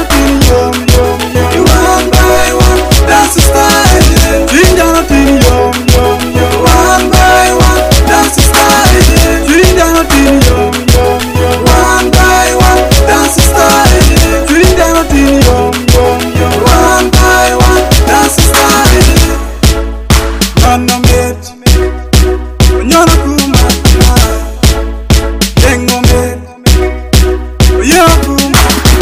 One by one, dance style. One by one, dance style. One by one, dance style. One by one, dance style. Nana met, nyana kuma, dengo met, yo kuma.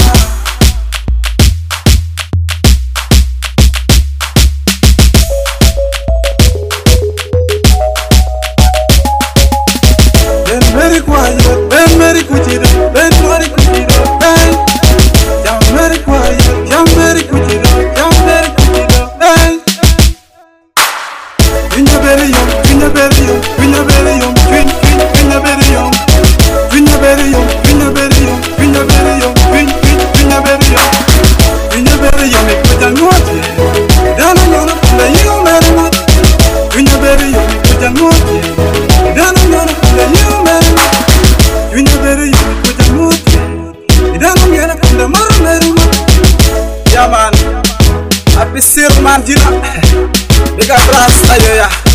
Ben very quiet, Ben very kuchira, Ben very kuchira, Ben. Jam very quiet, Jam very kuchira, Jam very kuchira, Ben. Vinya very young, Vinya very young, Vinya very young, Vinya very young, Vinya very young, Vinya very young, Vinya very young, Vinya very young, Vinya very young. Ikuja ngoti, dana ngona kula you very much. Vinya very young, ikuja ngoti, dana ngona kula you very much. Vinya very young, ikuja ngoti, dana ngona kula mara very much. Yeah man, happy sir man jina, big abraço ayo ya.